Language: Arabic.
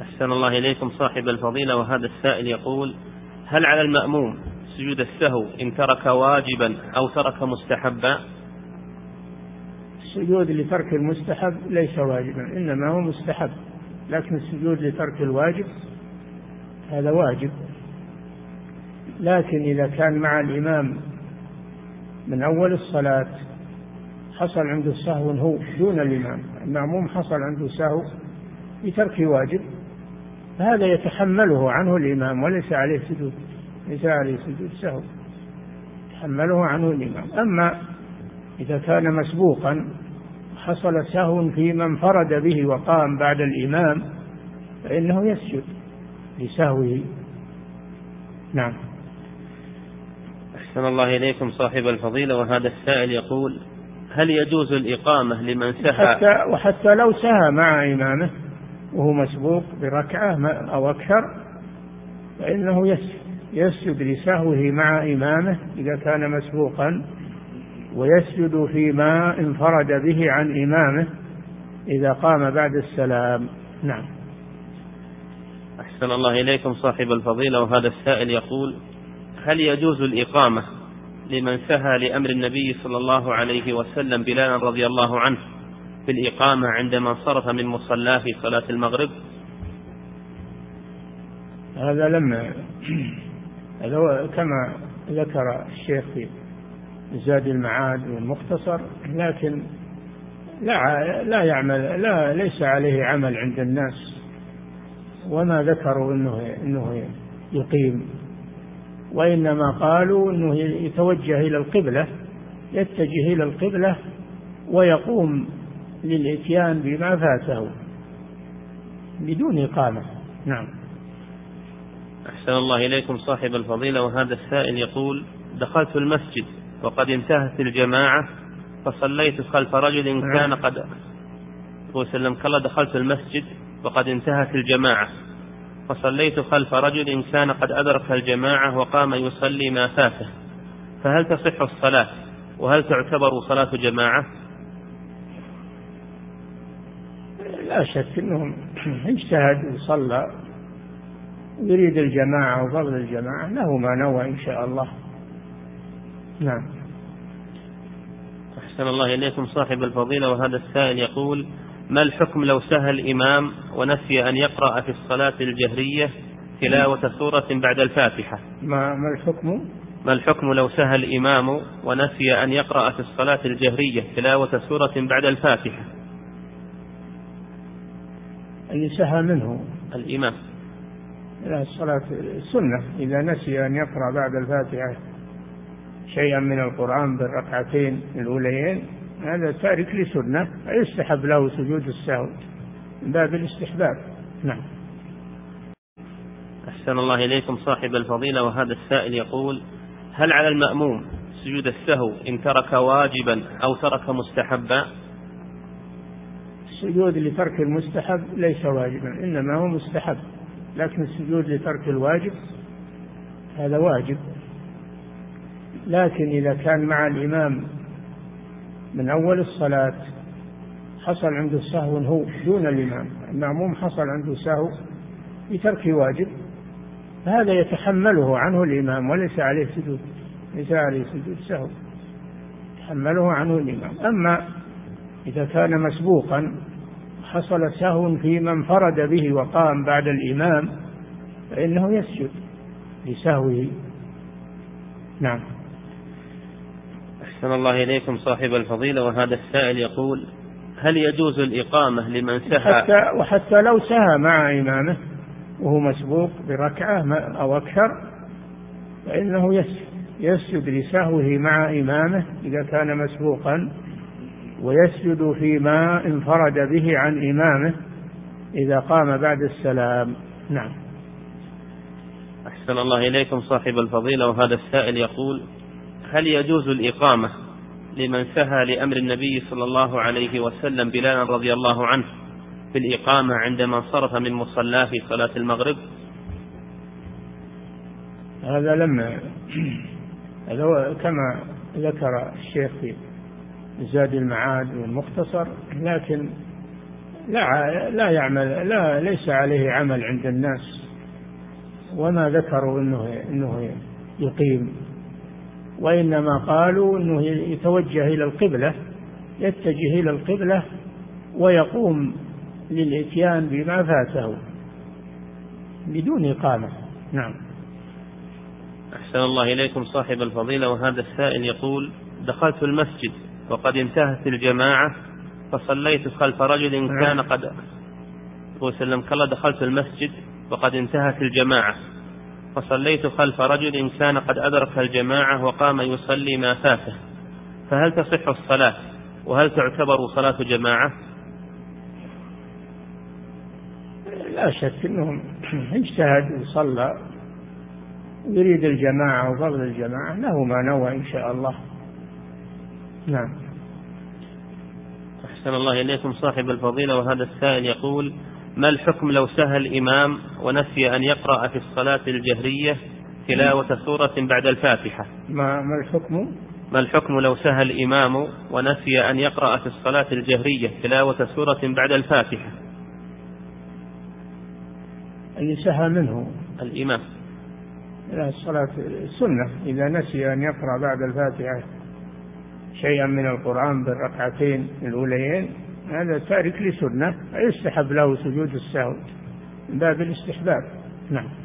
أحسن الله إليكم صاحب الفضيلة، وهذا السائل يقول: هل على المأموم سجود السهو إن ترك واجبا أو ترك مستحبا؟ السجود لترك المستحب ليس واجبا، إنما هو مستحب، لكن السجود لترك الواجب هذا واجب. لكن إذا كان مع الإمام من أول الصلاة حصل عنده سهو هو دون الإمام، المأموم حصل عنده سهو بترك واجب، فهذا يتحمله عنه الإمام وليس عليه سجود، ليس عليه سجود سهو، يتحمله عنه الإمام. أما إذا كان مسبوقا حصل سهو في من انفرد به وقام بعد الإمام فإنه يسجد لسهوه. نعم. أحسن الله إليكم صاحب الفضيلة، وهذا السائل يقول: هل يجوز الإقامة لمن سهى؟ وحتى لو سهى مع إمامه وهو مسبوق بركعة أو أكثر فإنه يسجد لسهوه مع إمامه إذا كان مسبوقا، ويسجد فيما انفرد به عن إمامه إذا قام بعد السلام. نعم. أحسن الله إليكم صاحب الفضيلة، وهذا السائل يقول: هل يجوز الإقامة لمن سهى لأمر النبي صلى الله عليه وسلم بلالا رضي الله عنه في الإقامة عندما انصرف من مصلاه في صلاة المغرب؟ هذا كما ذكر الشيخ في زاد المعاد والمختصر، لكن ليس عليه عمل عند الناس، وما ذكروا انه يقيم، وإنما قالوا انه يتوجه الى القبلة، يتجه الى القبلة ويقوم للإتيان بما فاته بدون إقامة. نعم. أحسن الله إليكم صاحب الفضيلة، وهذا السائل يقول: دخلت المسجد وقد انتهت الجماعة فصليت خلف رجل كان قد دخلت المسجد وقد انتهت الجماعة فصليت خلف رجل كان قد أدرك الجماعة وقام يصلي ما فاته، فهل تصح الصلاة وهل تعتبر صلاة جماعة؟ لا شك أنه اجتهد وصلى يريد الجماعة وفضل الجماعة، له ما نوى إن شاء الله. نعم. أحسن الله إليكم صاحب الفضيلة، وهذا السائل يقول: ما الحكم لو سهى الإمام ونسي أن يقرأ في الصلاة الجهرية تلاوة سورة بعد الفاتحة؟ ما الحكم لو سهى الإمام ونسي أن يقرأ في الصلاة الجهرية تلاوة سورة بعد الفاتحة؟ اللي سهى منه الإمام. لا، الصلاة السنة إذا نسي أن يقرأ بعد الفاتحة شيئا من القرآن بالركعتين الأوليين هذا تارك لسنة، يستحب له سجود السهو من باب الاستحباب. نعم. أحسن الله إليكم صاحب الفضيلة، وهذا السائل يقول: هل على المأموم سجود السهو إن ترك واجبا أو ترك مستحبا؟ السجود لترك المستحب ليس واجبا، إنما هو مستحب، لكن السجود لترك الواجب هذا واجب. لكن إذا كان مع الإمام من أول الصلاة حصل عنده سهو هو دون الإمام، المأموم حصل عنده سهو بترك واجب، فهذا يتحمله عنه الإمام وليس عليه سجود، ليس عليه سجود سهو، يتحمله عنه الإمام. أما إذا كان مسبوقا حصل سهو في من انفرد به وقام بعد الإمام فإنه يسجد لسهوه. نعم. أحسن الله إليكم صاحب الفضيلة، وهذا السائل يقول: هل يجوز الإقامة لمن سهى؟ وحتى لو سهى مع إمامه وهو مسبوق بركعة أو أكثر فإنه يسجد لسهوه مع إمامه إذا كان مسبوقا، ويسجد فيما انفرد به عن إمامه إذا قام بعد السلام. نعم. أحسن الله إليكم صاحب الفضيلة، وهذا السائل يقول: هل يجوز الإقامة لمن سهى لأمر النبي صلى الله عليه وسلم بلالا رضي الله عنه في الإقامة عندما انصرف من مصلاه في صلاة المغرب؟ هذا كما ذكر الشيخ في زاد المعاد والمختصر، لكن لا يعمل، ليس عليه عمل عند الناس، وما ذكروا إنه يقيم، وإنما قالوا إنه يتوجه إلى القبلة، يتجه إلى القبلة ويقوم للإتيان بما فاته بدون إقامة. نعم. أحسن الله إليكم صاحب الفضيلة. وهذا السائل يقول: دخلت المسجد وقد انتهت الجماعة فصليت خلف رجل كان قد وسلمك الله دخلت المسجد وقد انتهت الجماعة فصليت خلف رجل كان قد أدرك الجماعة وقام يصلي ما فاته، فهل تصح الصلاة وهل تعتبر صلاة جماعة؟ لا شك أنهم اجتهد وصلى يريد الجماعة وفضل الجماعة، له ما نوى إن شاء الله. نعم. أحسن الله إليكم صاحب الفضيلة. وهذا السائل يقول: ما الحكم لو سهى الإمام ونسي أن يقرأ في الصلاة الجهرية تلاوة سورة بعد الفاتحة؟ ما الحكم لو سهى الإمام ونسي أن يقرأ في الصلاة الجهرية تلاوة سورة بعد الفاتحة؟ اللي سهى منه الإمام. الصلاة سنة، إذا نسي أن يقرأ بعد الفاتحة شيئا من القرآن بالركعتين الأوليين هذا تارك لسنة، يستحب له سجود السهو من باب الاستحباب. نعم.